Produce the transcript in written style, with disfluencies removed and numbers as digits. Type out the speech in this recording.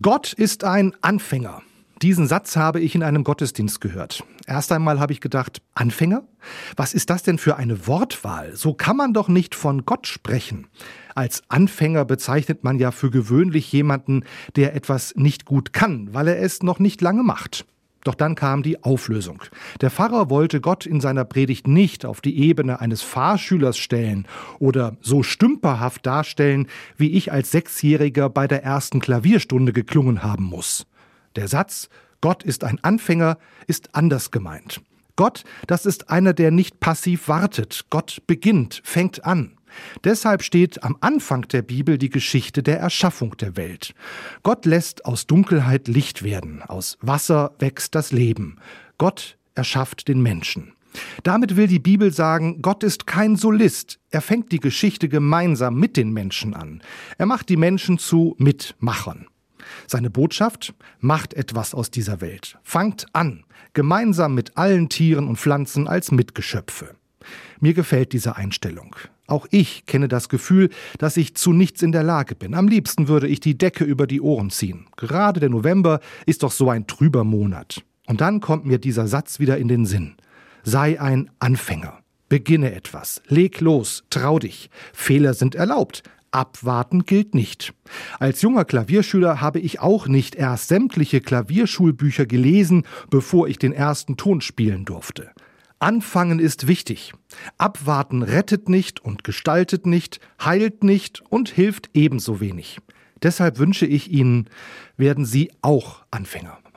Gott ist ein Anfänger. Diesen Satz habe ich in einem Gottesdienst gehört. Erst einmal habe ich gedacht, Anfänger? Was ist das denn für eine Wortwahl? So kann man doch nicht von Gott sprechen. Als Anfänger bezeichnet man ja für gewöhnlich jemanden, der etwas nicht gut kann, weil er es noch nicht lange macht. Doch dann kam die Auflösung. Der Pfarrer wollte Gott in seiner Predigt nicht auf die Ebene eines Fahrschülers stellen oder so stümperhaft darstellen, wie ich als Sechsjähriger bei der ersten Klavierstunde geklungen haben muss. Der Satz, Gott ist ein Anfänger, ist anders gemeint. Gott, das ist einer, der nicht passiv wartet. Gott beginnt, fängt an. Deshalb steht am Anfang der Bibel die Geschichte der Erschaffung der Welt. Gott lässt aus Dunkelheit Licht werden, aus Wasser wächst das Leben. Gott erschafft den Menschen. Damit will die Bibel sagen, Gott ist kein Solist. Er fängt die Geschichte gemeinsam mit den Menschen an. Er macht die Menschen zu Mitmachern. Seine Botschaft: macht etwas aus dieser Welt. Fangt an, gemeinsam mit allen Tieren und Pflanzen als Mitgeschöpfe. Mir gefällt diese Einstellung. Auch ich kenne das Gefühl, dass ich zu nichts in der Lage bin. Am liebsten würde ich die Decke über die Ohren ziehen. Gerade der November ist doch so ein trüber Monat. Und dann kommt mir dieser Satz wieder in den Sinn. Sei ein Anfänger. Beginne etwas. Leg los. Trau dich. Fehler sind erlaubt. Abwarten gilt nicht. Als junger Klavierschüler habe ich auch nicht erst sämtliche Klavierschulbücher gelesen, bevor ich den ersten Ton spielen durfte. Anfangen ist wichtig. Abwarten rettet nicht und gestaltet nicht, heilt nicht und hilft ebenso wenig. Deshalb wünsche ich Ihnen, werden Sie auch Anfänger.